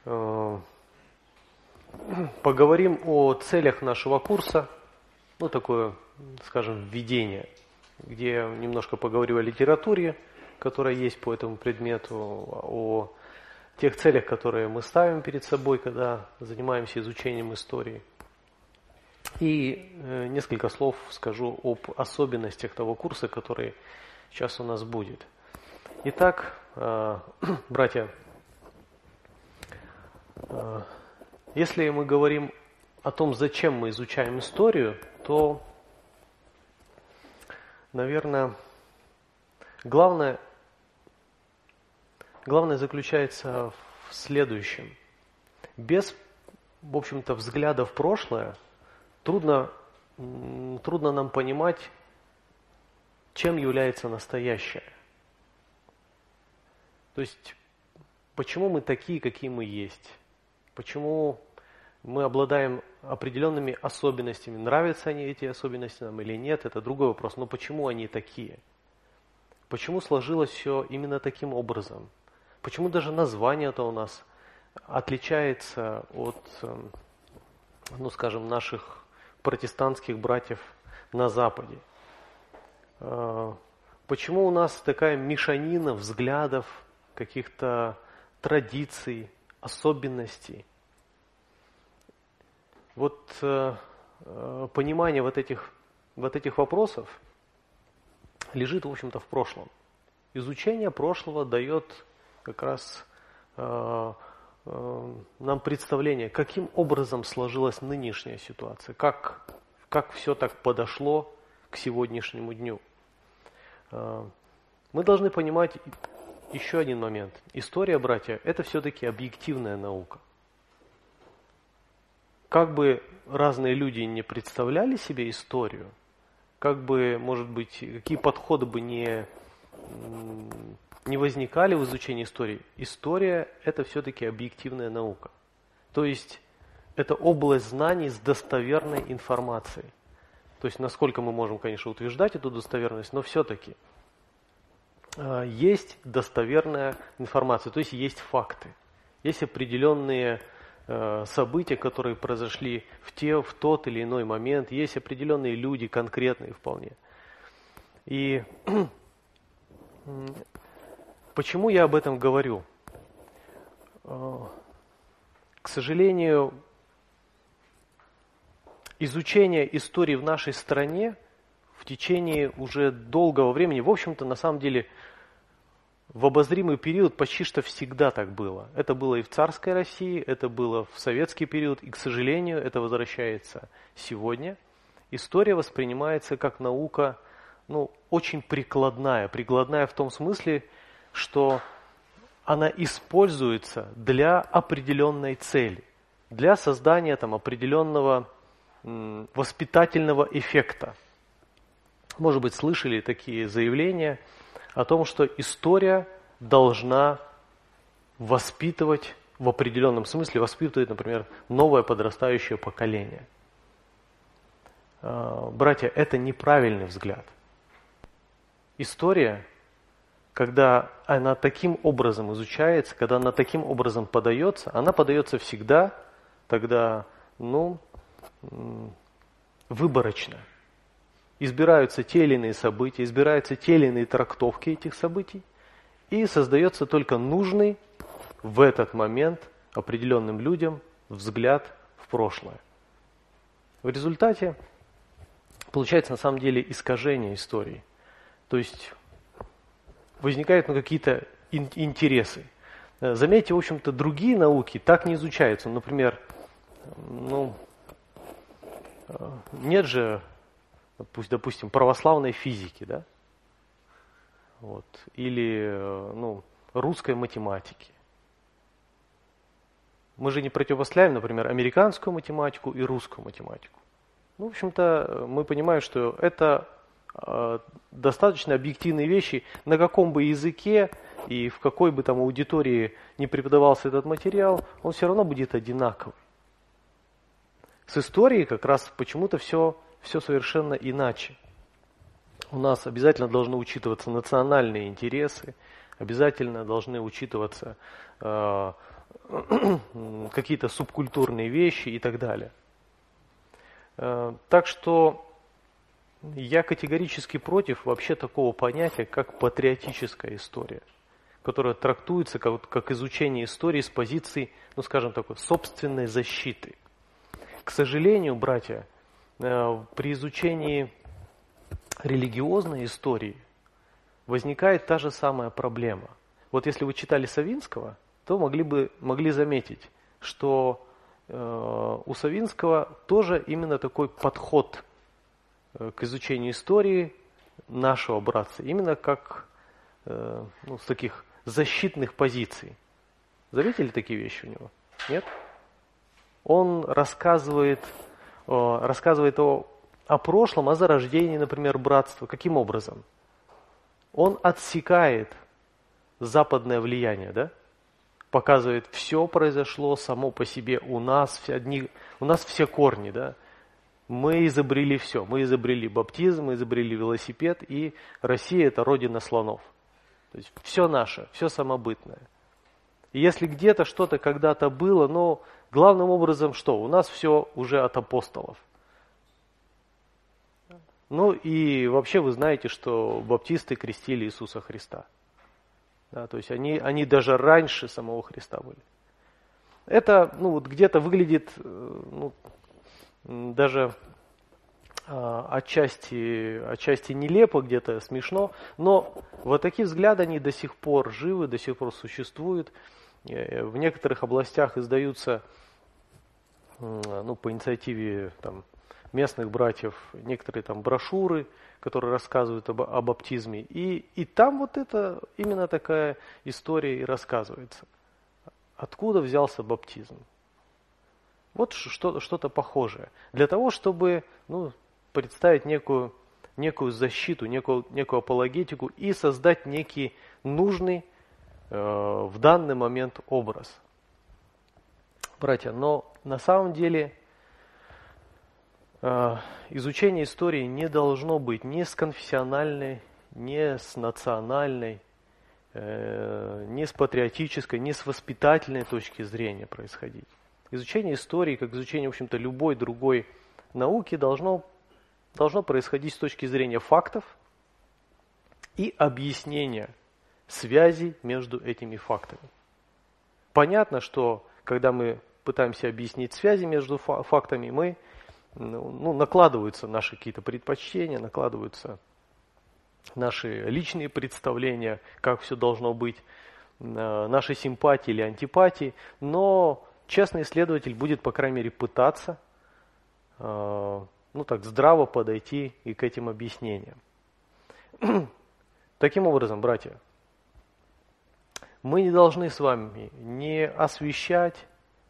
Поговорим о целях нашего курса, ну такое, скажем, введение, где я немножко поговорю о литературе, которая есть по этому предмету, о тех целях, которые мы ставим перед собой, когда занимаемся изучением истории. И несколько слов скажу об особенностях того курса, который сейчас у нас будет. Итак, братья, если мы говорим о том, зачем мы изучаем историю, то, наверное, главное заключается в следующем. Без, в общем-то, взгляда в прошлое трудно нам понимать, чем является настоящее. То есть, почему мы такие, какие мы есть? Почему мы обладаем определенными особенностями? Нравятся они, эти особенности нам или нет, это другой вопрос. Но почему они такие? Почему сложилось все именно таким образом? Почему даже название-то у нас отличается от, ну скажем, наших протестантских братьев на Западе? Почему у нас такая мешанина взглядов, каких-то традиций, особенностей? Вот понимание вот этих вопросов лежит, в общем-то, в прошлом. Изучение прошлого дает как раз нам представление, каким образом сложилась нынешняя ситуация, как все так подошло к сегодняшнему дню. Мы должны понимать еще один момент. История, братья, это все-таки объективная наука. Как бы разные люди не представляли себе историю, как бы, может быть, какие подходы бы не возникали в изучении истории, история – это все-таки объективная наука. То есть, это область знаний с достоверной информацией. То есть, насколько мы можем, конечно, утверждать эту достоверность, но все-таки есть достоверная информация, то есть, есть факты. Есть определенные события, которые произошли в тот или иной момент, есть определенные люди, конкретные вполне. И почему я об этом говорю? К сожалению, изучение истории в нашей стране в течение уже долгого времени, в общем-то, на самом деле, в обозримый период почти что всегда так было. Это было и в царской России, это было в советский период, и, к сожалению, это возвращается сегодня. История воспринимается как наука, очень прикладная. Прикладная в том смысле, что она используется для определенной цели, для создания определенного воспитательного эффекта. Может быть, слышали такие заявления о том, что история должна воспитывать, в определенном смысле воспитывать, например, новое подрастающее поколение. Братья, это неправильный взгляд. История, когда она таким образом изучается, когда она таким образом подается, она подается всегда тогда, выборочно. Избираются те или иные события, избираются те или иные трактовки этих событий, и создается только нужный в этот момент определенным людям взгляд в прошлое. В результате получается на самом деле искажение истории. То есть возникают какие-то интересы. Заметьте, в общем-то, другие науки так не изучаются. Например, нет же, допустим, православной физики, да? Или русской математики. Мы же не противопоставляем, например, американскую математику и русскую математику. В общем-то, мы понимаем, что это достаточно объективные вещи, на каком бы языке и в какой бы аудитории не преподавался этот материал, он все равно будет одинаковый. С историей как раз почему-то все совершенно иначе. У нас обязательно должны учитываться национальные интересы, обязательно должны учитываться какие-то субкультурные вещи и так далее. Так что я категорически против вообще такого понятия, как патриотическая история, которая трактуется как изучение истории с позиции, ну скажем такой, собственной защиты. К сожалению, братья, при изучении религиозной истории возникает та же самая проблема. Вот если вы читали Савинского, то могли заметить, что у Савинского тоже именно такой подход к изучению истории нашего братства, именно как с таких защитных позиций. Заметили такие вещи у него? Нет? Он рассказывает о прошлом, о зарождении, например, братства. Каким образом? Он отсекает западное влияние, да? Показывает, все произошло само по себе, у нас все корни, да? Мы изобрели все. Мы изобрели баптизм, мы изобрели велосипед, и Россия – это родина слонов. То есть все наше, все самобытное. И если где-то что-то когда-то было, но главным образом что? У нас все уже от апостолов. Ну и вообще вы знаете, что баптисты крестили Иисуса Христа. Да, то есть они даже раньше самого Христа были. Это где-то выглядит даже отчасти нелепо, где-то смешно, но вот такие взгляды, они до сих пор живы, до сих пор существуют. В некоторых областях издаются, по инициативе местных братьев, некоторые брошюры, которые рассказывают о баптизме. И там вот это именно такая история и рассказывается. Откуда взялся баптизм? Вот что-то похожее. Для того, чтобы представить некую защиту, некую апологетику и создать некий нужный в данный момент образ. Братья, но на самом деле изучение истории не должно быть ни с конфессиональной, ни с национальной, ни с патриотической, ни с воспитательной точки зрения происходить. Изучение истории, как изучение, в общем-то, любой другой науки, должно происходить с точки зрения фактов и объяснения связи между этими фактами. Понятно, что когда мы пытаемся объяснить связи между фактами, накладываются наши какие-то предпочтения, накладываются наши личные представления, как все должно быть, наши симпатии или антипатии, но честный исследователь будет, по крайней мере, пытаться здраво подойти и к этим объяснениям. Таким образом, братья, мы не должны с вами не освещать,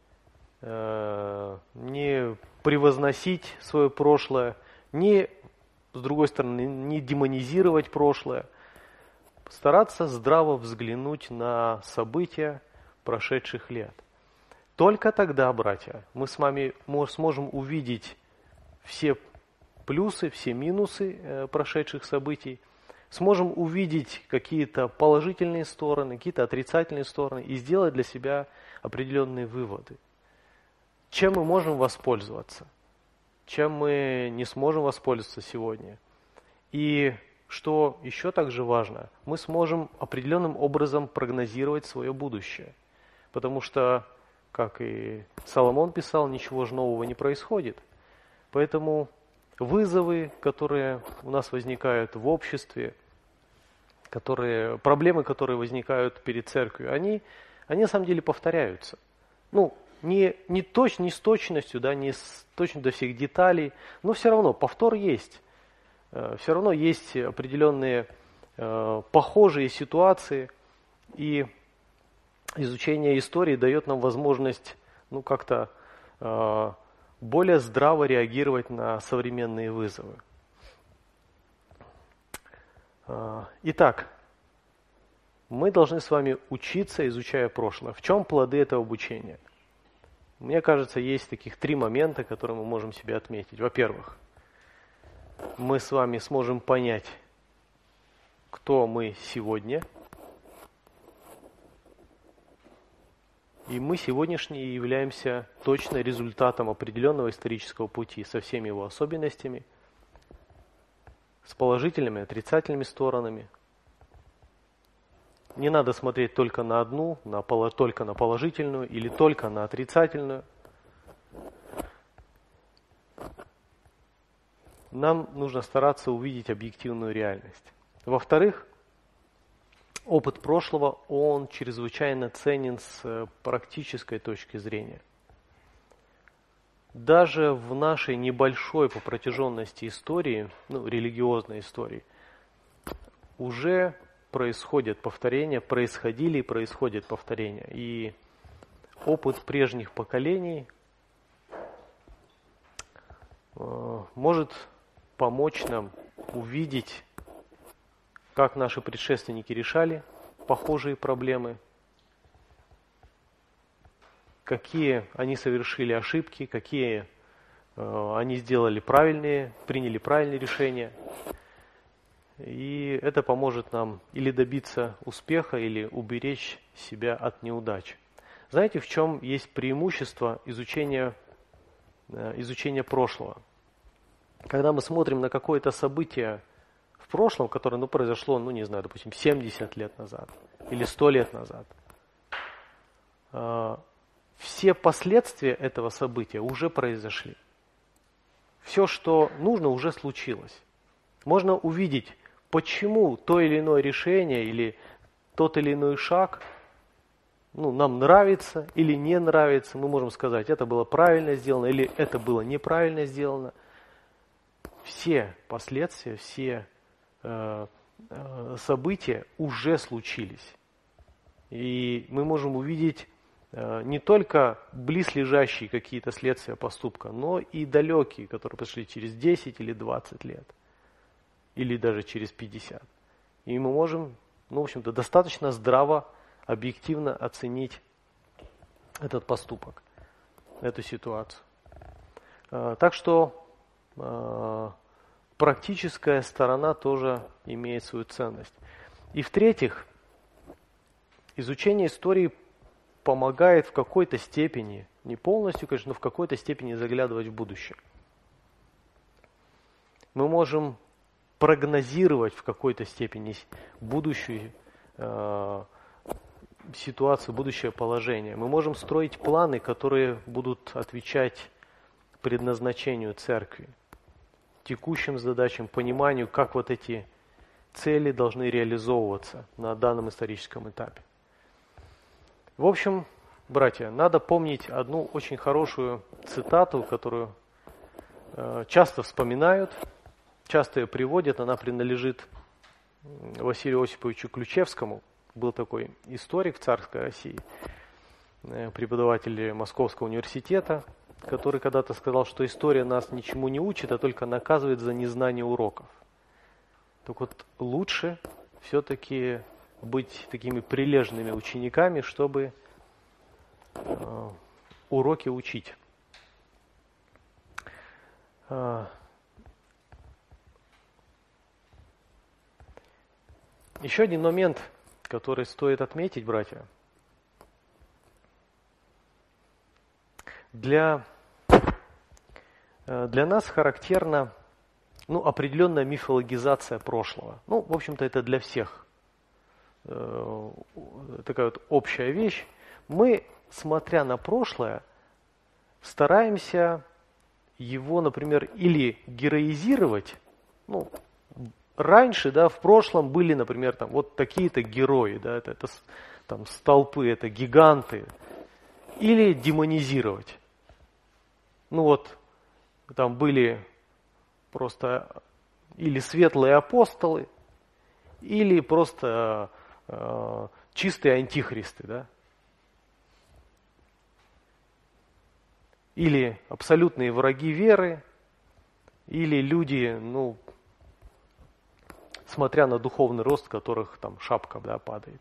не превозносить свое прошлое, с другой стороны, не демонизировать прошлое, стараться здраво взглянуть на события прошедших лет. Только тогда, братья, мы с вами сможем увидеть все плюсы, все минусы прошедших событий, сможем увидеть какие-то положительные стороны, какие-то отрицательные стороны и сделать для себя определенные выводы. Чем мы можем воспользоваться, чем мы не сможем воспользоваться сегодня. И что еще также важно, мы сможем определенным образом прогнозировать свое будущее. Потому что, как и Соломон писал, ничего же нового не происходит. Поэтому вызовы, которые у нас возникают в обществе, проблемы, которые возникают перед церковью, они на самом деле повторяются. Не с точностью, не точно до всех деталей, но все равно повтор есть. Все равно есть определенные похожие ситуации, и изучение истории дает нам возможность как-то более здраво реагировать на современные вызовы. Итак, мы должны с вами учиться, изучая прошлое. В чем плоды этого обучения? Мне кажется, есть таких 3 момента, которые мы можем себе отметить. Во-первых, мы с вами сможем понять, кто мы сегодня. И мы сегодняшние являемся точно результатом определенного исторического пути со всеми его особенностями, с положительными, отрицательными сторонами. Не надо смотреть только на одну, только на положительную или только на отрицательную. Нам нужно стараться увидеть объективную реальность. Во-вторых, опыт прошлого, он чрезвычайно ценен с практической точки зрения. Даже в нашей небольшой по протяженности истории, религиозной истории, уже происходят повторения, происходили и происходят повторения. И опыт прежних поколений может помочь нам увидеть, как наши предшественники решали похожие проблемы, какие они совершили ошибки, какие они сделали правильные, приняли правильные решения. И это поможет нам или добиться успеха, или уберечь себя от неудач. Знаете, в чем есть преимущество изучения прошлого? Когда мы смотрим на какое-то событие в прошлом, которое произошло, допустим, 70 лет назад или 100 лет назад, все последствия этого события уже произошли. Все, что нужно, уже случилось. Можно увидеть, почему то или иное решение или тот или иной шаг нам нравится или не нравится. Мы можем сказать, это было правильно сделано или это было неправильно сделано. Все последствия, все события уже случились. И мы можем увидеть не только близлежащие какие-то следствия поступка, но и далекие, которые произошли через 10 или 20 лет. Или даже через 50. И мы можем, достаточно здраво, объективно оценить этот поступок, эту ситуацию. Так что практическая сторона тоже имеет свою ценность. И в-третьих, изучение истории помогает в какой-то степени, не полностью, конечно, но в какой-то степени заглядывать в будущее. Мы можем прогнозировать в какой-то степени будущую ситуацию, будущее положение. Мы можем строить планы, которые будут отвечать предназначению церкви, текущим задачам, пониманию, как эти цели должны реализовываться на данном историческом этапе. В общем, братья, надо помнить одну очень хорошую цитату, которую часто вспоминают, часто ее приводят. Она принадлежит Василию Осиповичу Ключевскому. Был такой историк в царской России, преподаватель Московского университета, который когда-то сказал, что история нас ничему не учит, а только наказывает за незнание уроков. Так вот, лучше все-таки быть такими прилежными учениками, чтобы уроки учить. Еще один момент, который стоит отметить, братья. Для нас характерна определенная мифологизация прошлого. В общем-то, это для всех такая общая вещь. Мы, смотря на прошлое, стараемся его, например, или героизировать. Раньше, в прошлом были, например, такие-то герои, это столпы, это гиганты. Или демонизировать. Там были просто или светлые апостолы, или просто чистые антихристы, Или абсолютные враги веры, или люди, смотря на духовный рост, которых шапка падает.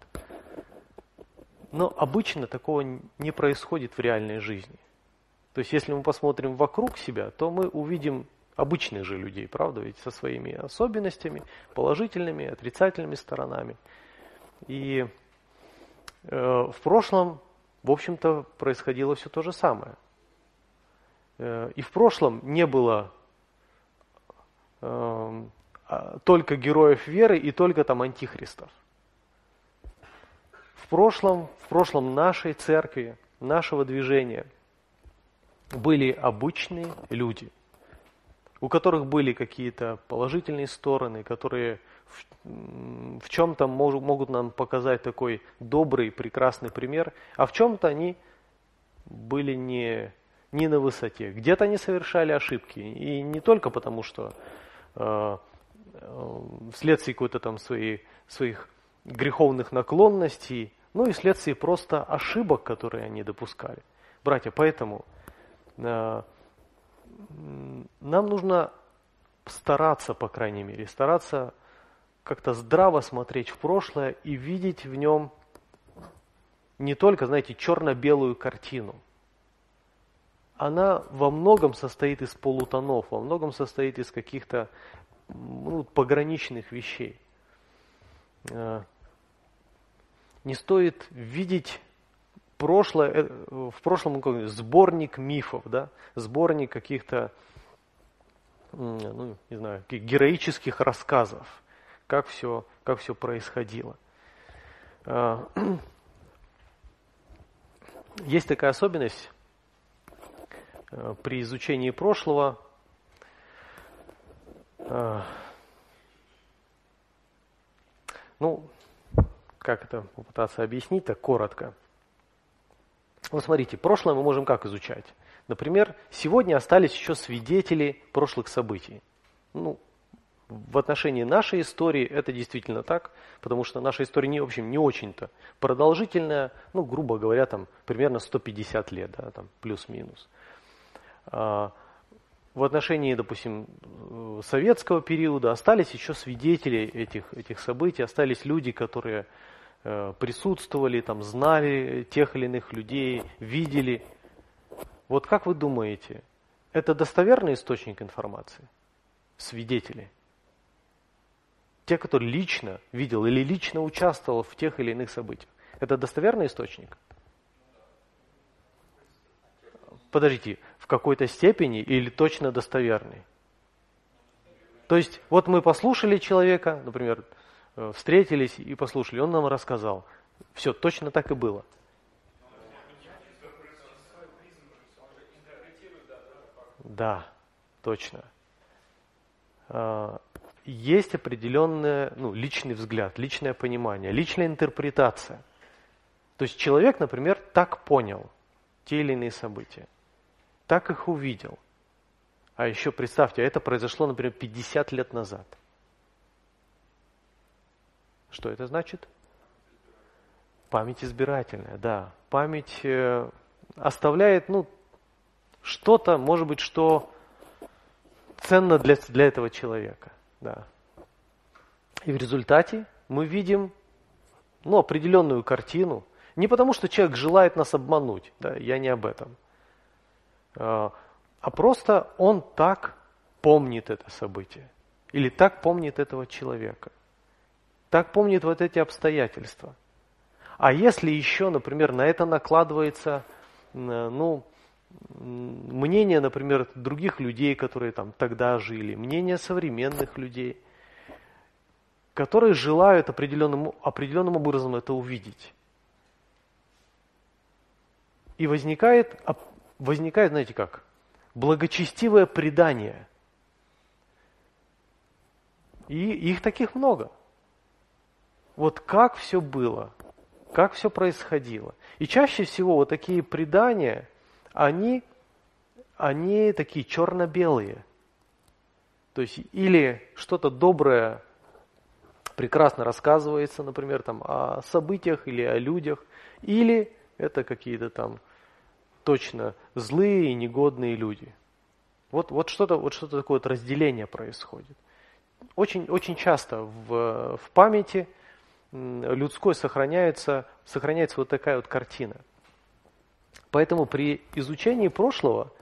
Но обычно такого не происходит в реальной жизни. То есть, если мы посмотрим вокруг себя, то мы увидим обычных же людей, правда, ведь со своими особенностями, положительными, отрицательными сторонами. И в прошлом в общем-то, происходило все то же самое. И в прошлом не было только героев веры и только там антихристов. В прошлом нашей церкви, нашего движения были обычные люди, у которых были какие-то положительные стороны, которые в чем-то могут нам показать такой добрый, прекрасный пример, а в чем-то они были не на высоте. Где-то они совершали ошибки, и не только потому, что вследствие какой-то там своих греховных наклонностей, ну и вследствие просто ошибок, которые они допускали. Братья, поэтому нам нужно стараться, по крайней мере, стараться как-то здраво смотреть в прошлое и видеть в нем не только, знаете, черно-белую картину. Она во многом состоит из полутонов, во многом состоит из каких-то пограничных вещей. Не стоит видеть прошлое, в прошлом сборник мифов, да, сборник каких-то, не знаю, героических рассказов, как все происходило. Есть такая особенность при изучении прошлого. Как это попытаться объяснить так коротко? Вот смотрите, прошлое мы можем как изучать? Например, сегодня остались еще свидетели прошлых событий. В отношении нашей истории это действительно так, потому что наша история, в общем, не очень-то продолжительная, грубо говоря, там примерно 150 лет, да, там плюс-минус. В отношении, допустим, советского периода остались еще свидетели этих событий, остались люди, которые присутствовали, там, знали тех или иных людей, видели. Вот как вы думаете, это достоверный источник информации? Свидетели? Те, кто лично видел или лично участвовал в тех или иных событиях. Это достоверный источник? Подождите, в какой-то степени или точно достоверный? То есть, вот мы послушали человека, например, встретились и послушали, он нам рассказал. Все, точно так и было. Да, точно. Есть определенный личный взгляд, личное понимание, личная интерпретация. То есть человек, например, так понял те или иные события, так их увидел. А еще представьте, это произошло, например, 50 лет назад. Что это значит? Память избирательная, да. Память оставляет, что-то, может быть, что ценно для этого человека. Да. И в результате мы видим определенную картину. Не потому, что человек желает нас обмануть, да, я не об этом. А просто он так помнит это событие. Или так помнит этого человека. Так помнит вот эти обстоятельства. А если еще, например, на это накладывается, мнение, например, других людей, которые там тогда жили, мнение современных людей, которые желают определенным образом это увидеть. И возникает, знаете как, благочестивое предание. И их таких много. Вот как все было, как все происходило. И чаще всего вот такие предания, они такие черно-белые. То есть или что-то доброе прекрасно рассказывается, например, там, о событиях или о людях, или это какие-то там точно злые и негодные люди. Вот что-то такое вот разделение происходит. Очень, очень часто в памяти людской сохраняется вот такая вот картина. Поэтому при изучении прошлого,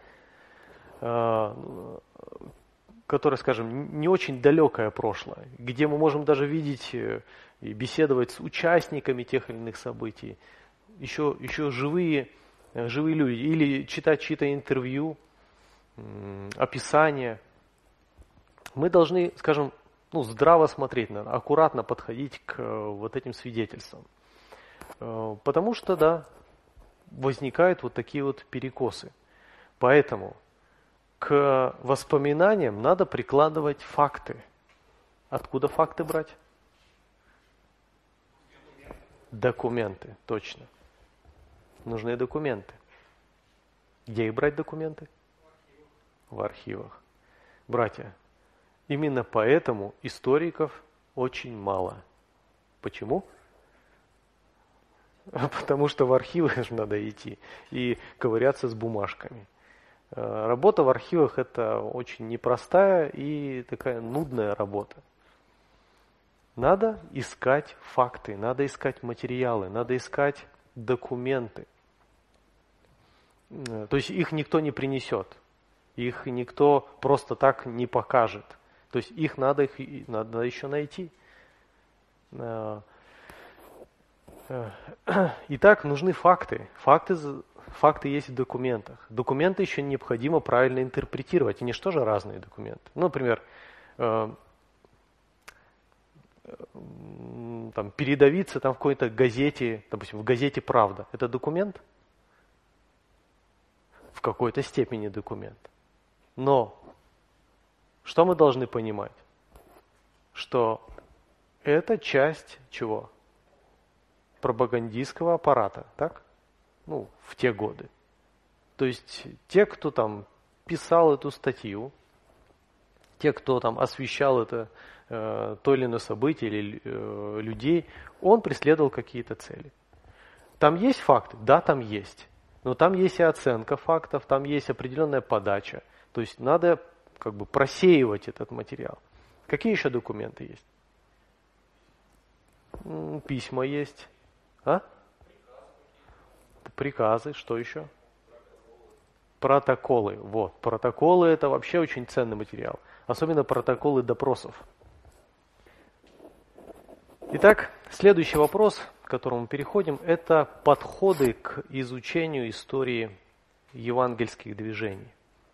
которое, скажем, не очень далекое прошлое, где мы можем даже видеть и беседовать с участниками тех или иных событий, еще живые люди, или читать чьи-то интервью, описания. Мы должны, скажем, здраво смотреть, аккуратно подходить к вот этим свидетельствам. Потому что, да, возникают вот такие вот перекосы. Поэтому к воспоминаниям надо прикладывать факты. Откуда факты брать? Документы, точно. Нужны документы. Где их брать документы? В архивах. Братья, именно поэтому историков очень мало. Почему? Потому что в архивы же надо идти и ковыряться с бумажками. Работа в архивах – это очень непростая и такая нудная работа. Надо искать факты, надо искать материалы, надо искать документы. То есть их никто не принесет, их никто просто так не покажет. То есть их надо еще найти. Итак, нужны факты. Факты есть в документах. Документы еще необходимо правильно интерпретировать. Они же тоже разные документы. Например, передавиться в какой-то газете, допустим, в газете «Правда». Это документ? В какой-то степени документ. Но что мы должны понимать? Что это часть чего? Пропагандистского аппарата, так? В те годы. То есть те, кто писал эту статью, те, кто освещал это то или иное событие или людей, он преследовал какие-то цели. Там есть факты? Да, там есть. Но там есть и оценка фактов, там есть определенная подача. То есть надо просеивать этот материал. Какие еще документы есть? Письма есть. Приказы, что еще? Протоколы. Вот. Протоколы – это вообще очень ценный материал. Особенно протоколы допросов. Итак, следующий вопрос, к которому мы переходим, это подходы к изучению истории евангельских движений.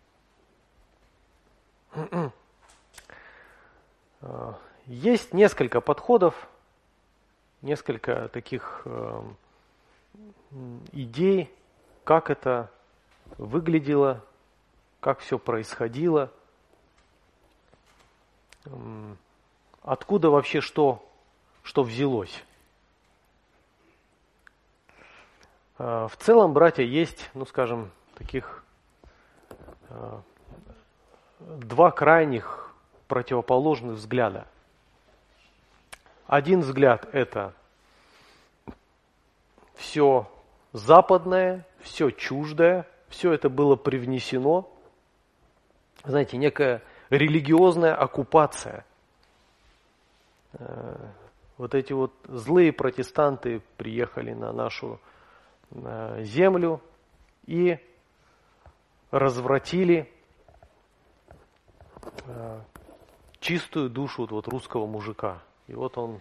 Есть несколько подходов, несколько таких идей, как это выглядело, как все происходило, откуда вообще что взялось. В целом, братья, есть, таких два крайних противоположных взгляда. Один взгляд – это все западное, все чуждое, все это было привнесено, знаете, некая религиозная оккупация. Вот эти вот злые протестанты приехали на нашу землю и развратили чистую душу русского мужика. И вот он,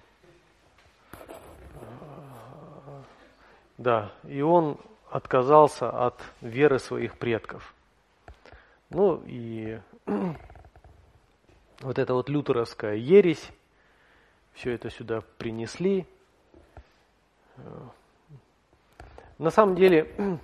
и он отказался от веры своих предков. И вот эта вот лютеровская ересь, все это сюда принесли. На самом деле,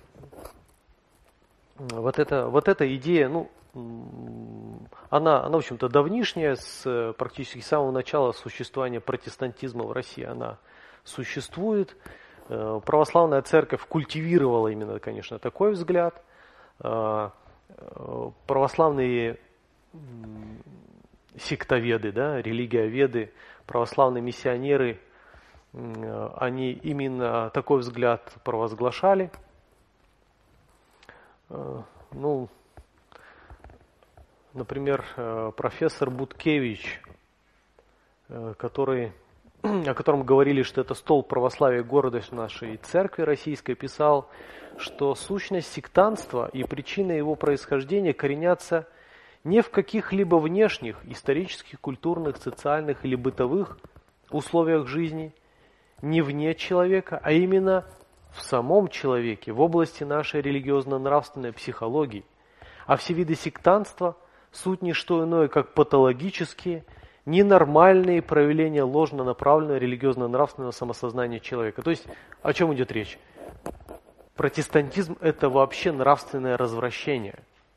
вот эта идея, она, в общем-то, давнишняя, практически с самого начала существования протестантизма в России она существует. Православная церковь культивировала именно, конечно, такой взгляд. Православные сектоведы, религиоведы, православные миссионеры, они именно такой взгляд провозглашали. Например, профессор Буткевич, о котором говорили, что это столб православия и гордость нашей церкви российской, писал, что сущность сектантства и причины его происхождения коренятся не в каких-либо внешних, исторических, культурных, социальных или бытовых условиях жизни, не вне человека, а именно в самом человеке, в области нашей религиозно-нравственной психологии. А все виды сектантства – суть не что иное, как патологические, ненормальные проявления ложно направленного религиозно-нравственного самосознания человека. То есть, о чем идет речь? Протестантизм – это вообще нравственное развращение.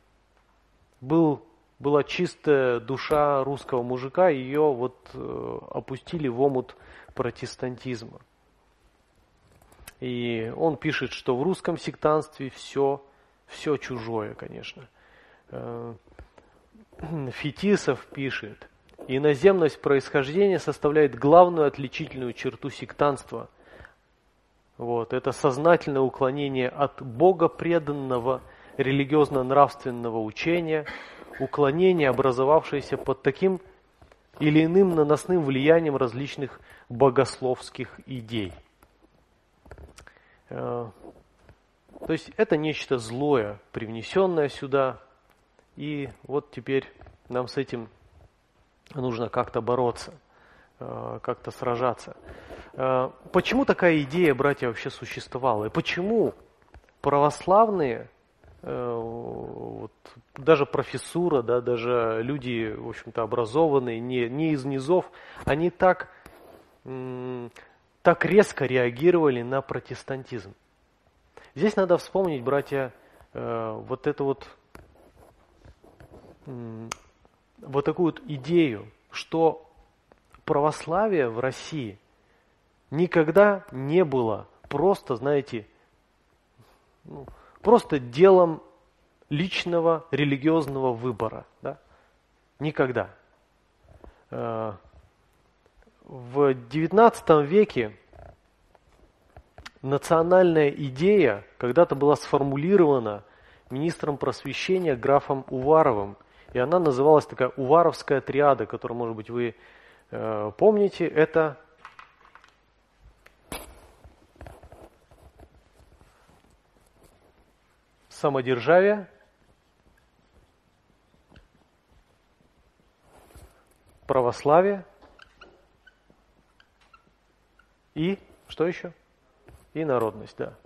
Была чистая душа русского мужика, ее вот опустили в омут протестантизма. И он пишет, что в русском сектантстве все чужое, конечно. Фетисов пишет: иноземность происхождения составляет главную отличительную черту сектантства. Вот, это сознательное уклонение от богопреданного религиозно-нравственного учения, уклонение, образовавшееся под таким или иным наносным влиянием различных богословских идей. То есть это нечто злое, привнесенное сюда, и вот теперь нам с этим нужно как-то бороться, как-то сражаться. Почему такая идея, братья, вообще существовала? И почему православные, вот, даже профессура, да, даже люди, в общем-то, образованные, не из низов, они так резко реагировали на протестантизм? Здесь надо вспомнить, братья, вот такую вот идею, что православие в России никогда не было просто, знаете, просто делом личного религиозного выбора. Да? Никогда. В XIX веке национальная идея когда-то была сформулирована министром просвещения графом Уваровым, и она называлась такая Уваровская триада, которую, может быть, вы помните. Это самодержавие, православие и что еще? И народность, да.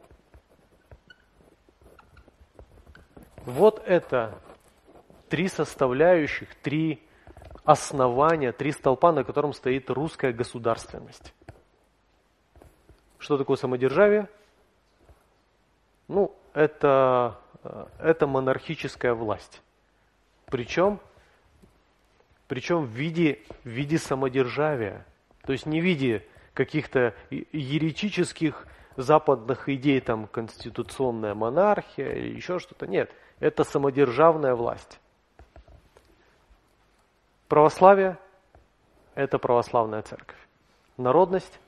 Вот это три составляющих, три основания, три столпа, на котором стоит русская государственность. Что такое самодержавие? Ну, это монархическая власть. Причем в виде самодержавия. То есть не в виде каких-то еретических западных идей, там, конституционная монархия или еще что-то. Нет, это самодержавная власть. Православие – это православная церковь. Народность.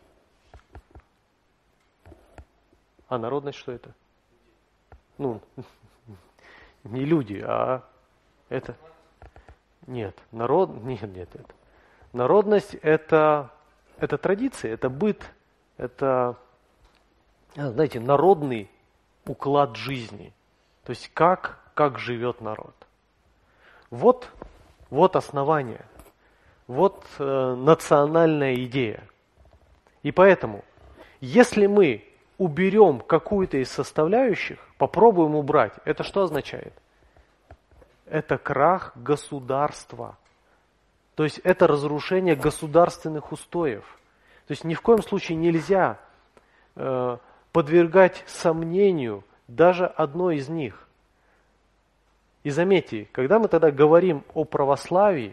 А народность что это? Ну, не люди, а это... Нет, это. Народность – это традиции, это быт, это, знаете, народный уклад жизни. То есть как живет народ. Вот основание, вот национальная идея. И поэтому, если мы уберем какую-то из составляющих, попробуем убрать, это что означает? Это крах государства. То есть это разрушение государственных устоев. То есть ни в коем случае нельзя подвергать сомнению даже одно из них. И заметьте, когда мы тогда говорим о православии,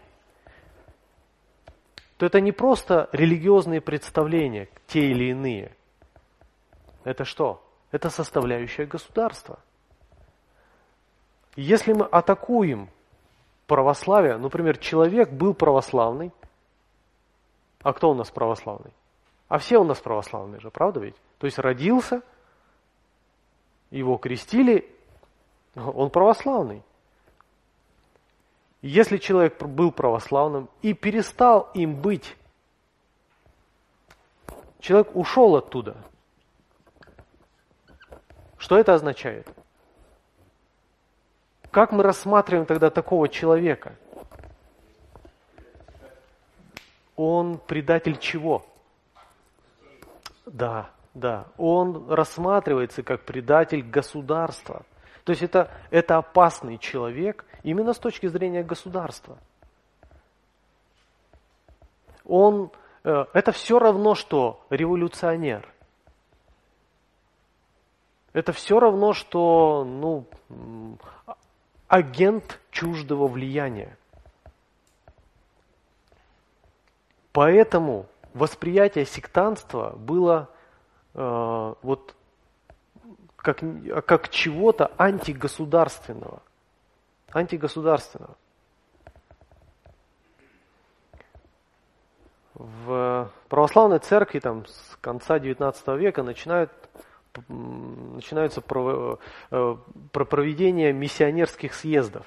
то это не просто религиозные представления, те или иные. Это что? Это составляющая государства. Если мы атакуем православие, например, человек был православный, а кто у нас православный? А все у нас православные же, правда ведь? То есть родился, его крестили, он православный. Если человек был православным и перестал им быть, человек ушел оттуда. Что это означает? Как мы рассматриваем тогда такого человека? Он предатель чего? Да, Да, он рассматривается как предатель государства. То есть это опасный человек именно с точки зрения государства. Это все равно, что революционер. Это все равно, что агент чуждого влияния. Поэтому восприятие сектантства было как чего-то антигосударственного. Антигосударственного. В православной церкви с конца XIX века начинаются проведение миссионерских съездов.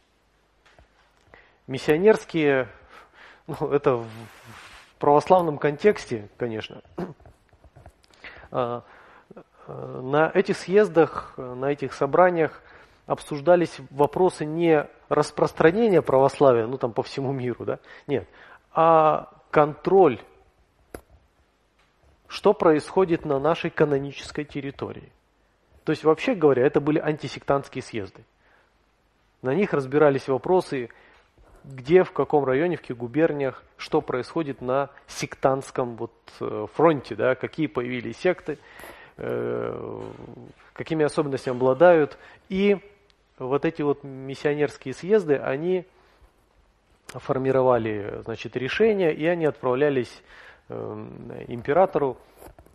Миссионерские, это в православном контексте, конечно. На этих съездах, на этих собраниях обсуждались вопросы не распространения православия, по всему миру, да? Нет, а контроль, что происходит на нашей канонической территории. То есть, вообще говоря, это были антисектантские съезды. На них разбирались вопросы, где, в каком районе, в каких губерниях, что происходит на сектантском фронте, да, какие появились секты, какими особенностями обладают. И эти миссионерские съезды, они формировали, решения, и они отправлялись императору.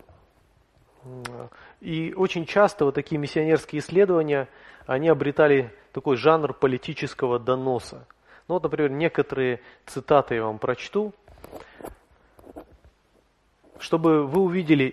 И очень часто такие миссионерские исследования, они обретали такой жанр политического доноса. Например, некоторые цитаты я вам прочту, чтобы вы увидели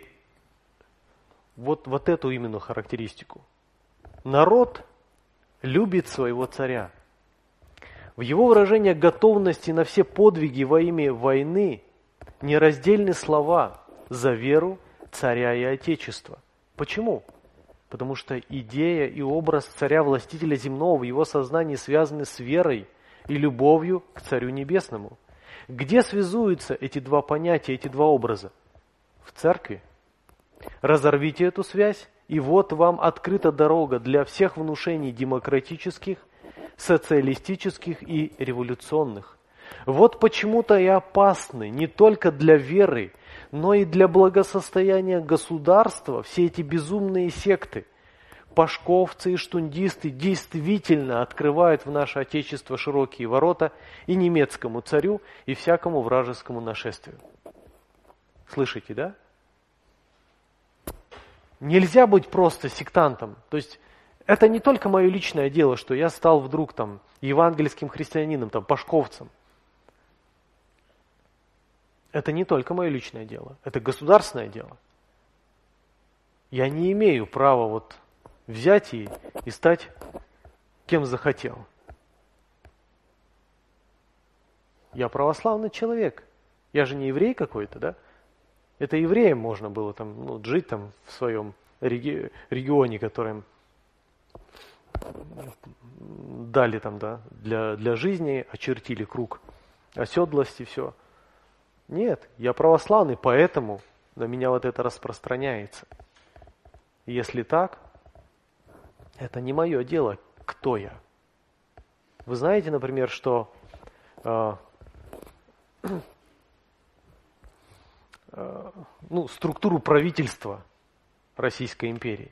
вот эту именно характеристику. Народ любит своего царя. В его выражении готовности на все подвиги во имя войны нераздельны слова «за веру, царя и отечества». Почему? Потому что идея и образ царя-властителя земного в его сознании связаны с верой и любовью к Царю Небесному. Где связуются эти два понятия, эти два образа? В церкви. Разорвите эту связь, и вот вам открыта дорога для всех внушений демократических, социалистических и революционных. Вот почему-то и опасны не только для веры, но и для благосостояния государства все эти безумные секты. Пашковцы и штундисты действительно открывают в наше Отечество широкие ворота и немецкому царю, и всякому вражескому нашествию. Слышите, да? Нельзя быть просто сектантом. То есть это не только мое личное дело, что я стал вдруг евангельским христианином, пашковцем. Это не только мое личное дело, это государственное дело. Я не имею права взять и стать кем захотел. Я православный человек. Я же не еврей какой-то, да? Это евреям можно было жить в своем регионе, которым дали для жизни, очертили круг оседлости, все. Нет, я православный, поэтому на меня это распространяется. Если так, это не мое дело, кто я. Вы знаете, например, что структуру правительства Российской империи.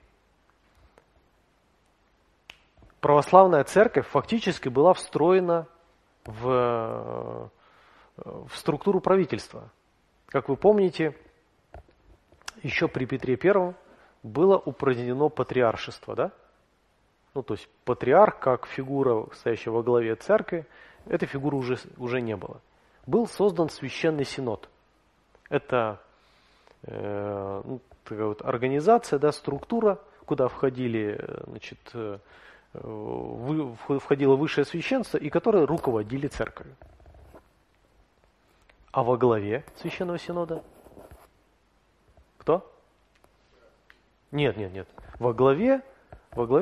Православная церковь фактически была встроена в структуру правительства. Как вы помните, еще при Петре I было упразднено патриаршество, да? То есть патриарх, как фигура, стоящая во главе церкви, этой фигуры уже не было. Был создан священный синод. Это такая организация, да, структура, куда входило высшее священство, и которые руководили церковью. А во главе священного синода кто? Нет. Во главе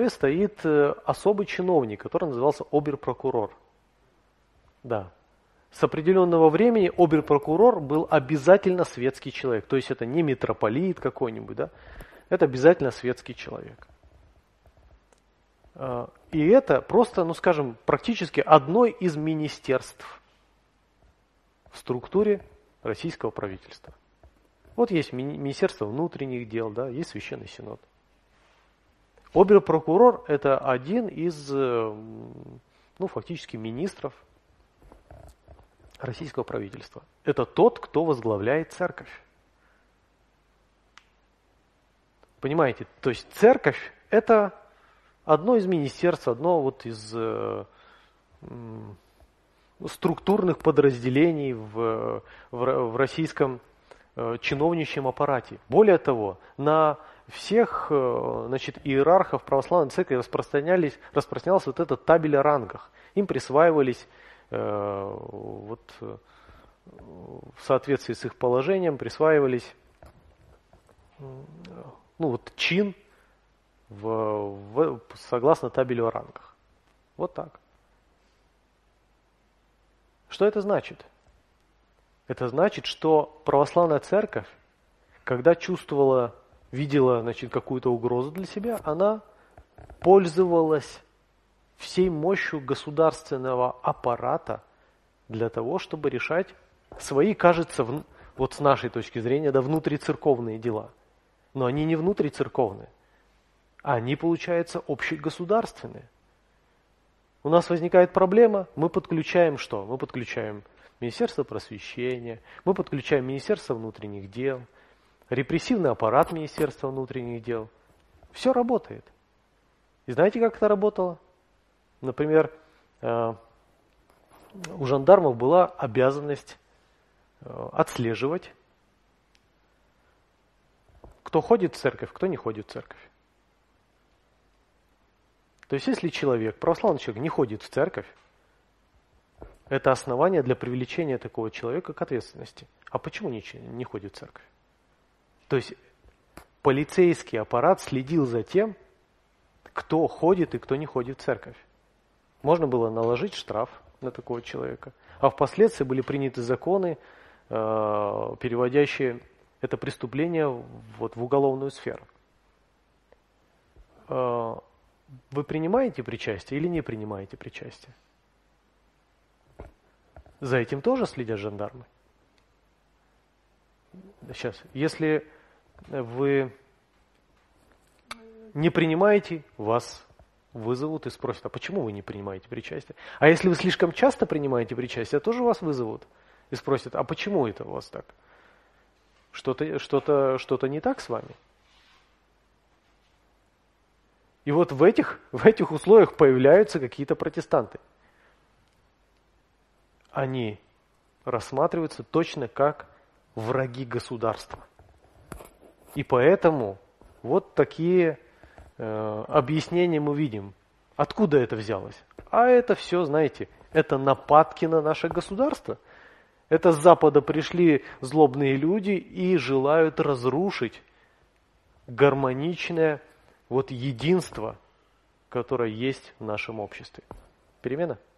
стоит особый чиновник, который назывался обер-прокурор. Да. с определенного времени обер-прокурор был обязательно светский человек. То есть это не митрополит какой-нибудь, да? Это обязательно светский человек. И это просто, ну скажем, практически одно из министерств в структуре российского правительства. Вот есть Министерство внутренних дел, да, есть Священный Синод. Обер-прокурор – это один из, ну, фактически министров российского правительства. Это тот, кто возглавляет церковь. Понимаете? То есть церковь – это одно из министерств, одно вот из структурных подразделений в российском чиновничьем аппарате. Более того, на всех, значит, иерархов православной церкви распространялась вот эта табель о рангах. Им присваивались вот, в соответствии с их положением, присваивались ну, вот, чин согласно табелю о рангах. Вот так. Что это значит? Это значит, что православная церковь, когда чувствовала, видела, значит, какую-то угрозу для себя, она пользовалась всей мощью государственного аппарата для того, чтобы решать свои, кажется, вот с нашей точки зрения, да, внутрицерковные дела. Но они не внутрицерковные. Они, получается, общегосударственные. У нас возникает проблема, мы подключаем что? Мы подключаем Министерство просвещения, мы подключаем Министерство внутренних дел, репрессивный аппарат Министерства внутренних дел. Все работает. И знаете, как это работало? Например, у жандармов была обязанность отслеживать, кто ходит в церковь, кто не ходит в церковь. То есть, если человек, православный человек, не ходит в церковь, это основание для привлечения такого человека к ответственности. А почему не ходит в церковь? То есть, полицейский аппарат следил за тем, кто ходит и кто не ходит в церковь. Можно было наложить штраф на такого человека. А впоследствии были приняты законы, переводящие это преступление вот в уголовную сферу. Вы принимаете причастие или не принимаете причастие? За этим тоже следят жандармы. Сейчас, если вы не принимаете, вас вызовут и спросят, а почему вы не принимаете причастие? А если вы слишком часто принимаете причастие, тоже вас вызовут и спросят, а почему это у вас так? Что-то не так с вами? И вот в этих условиях появляются какие-то протестанты. Они рассматриваются точно как враги государства. И поэтому вот такие объяснения мы видим. Откуда это взялось? А это все, знаете, это нападки на наше государство. Это с Запада пришли злобные люди и желают разрушить гармоничное вот единство, которое есть в нашем обществе. Перемена?